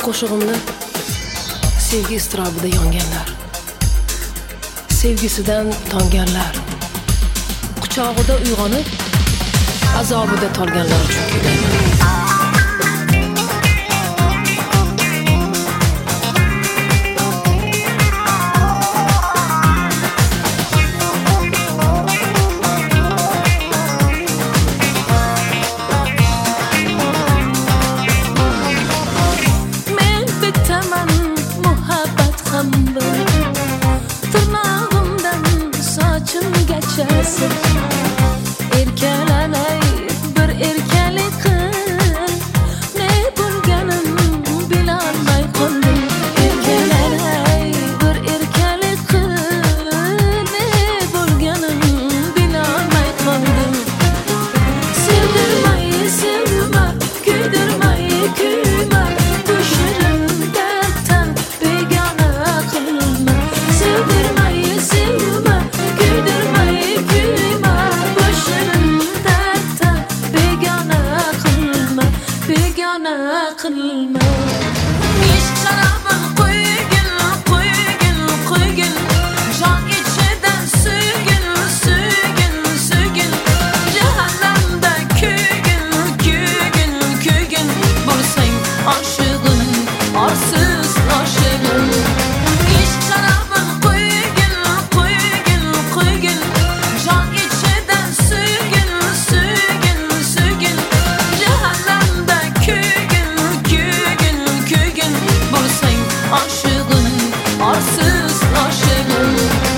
qo'shig'imni sevgi iztirobida yonganlar, sevgisidan tonganlar, quchog'ida uyg'onib azobida tolganlar uchun kuylayman. Erkalanay bir erkalik qil, ne bo'lganim bilolmay qoldim. Erkalanay bir erkalik qil, ne bo'lganim bilolmay qoldim. Sevdirmay sevma, kuydirmay kuyma, bu shirin darddan begona qilma. Sevdirmay sevma, kuydirmay kuyma, bu shirin darddan begona qilma, begona qilma. Ishq sharobin qo'ygin, qo'ygin, qo'ygin, jon ichidan suygin, suygin, suygin, jahannamda kuygin, kuygin, kuygin, bo'lsang oshig'im, orsiz oshig'im. Ishq sharobin qo'ygin, qo'ygin, qo'ygin, jon ichidan suygin, suygin, suygin, jahannamda kuygin, kuygin, kuygin, bo'lsang oshig'im, orsiz oshig'im.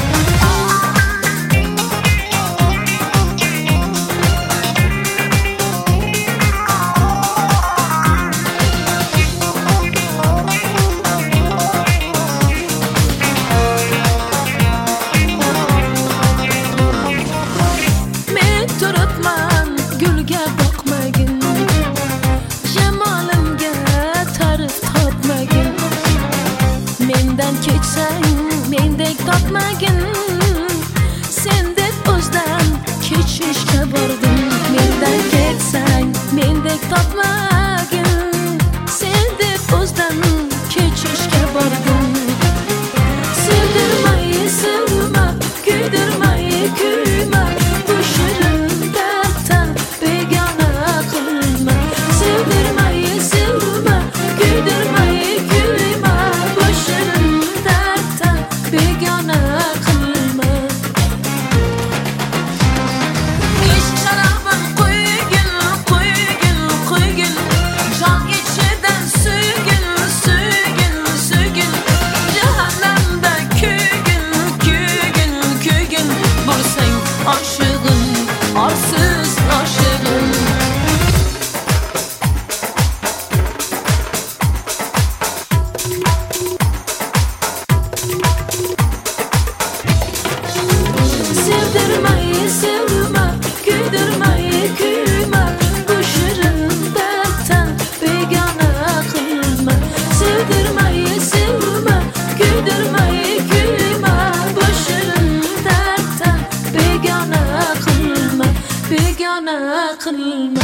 Men turibman gulga boqmagin, jamolimga ta'rif topmagin. Mendan kechsang mendek topmagin, sendek o'zdan kechishga bordim. Mendan kechsang mendek topmagin, sendek o'zdan kechishga bordim. Sevdirmay sevma, kuydirmay kuyma, bu shirin darddan begona qilma. Sevdirmay sevma, kuydirmay kuyma, bu shirin darddan begona qilma. Ishq sharobin qo'ygin, qo'ygin, qo'ygin, jon ichidan suygin, suygin, suygin, jahannamda kuygin, kuygin, kuygin, bo'lsang oshig'im, orsiz oshig'im. Sevdirmay sevma, kuydirmay kuyma, bu shirin darddan begona qilma. Sevdirmay sevma, kuydirmay kuyma, bu shirin darddan begona qilma, begona qilma.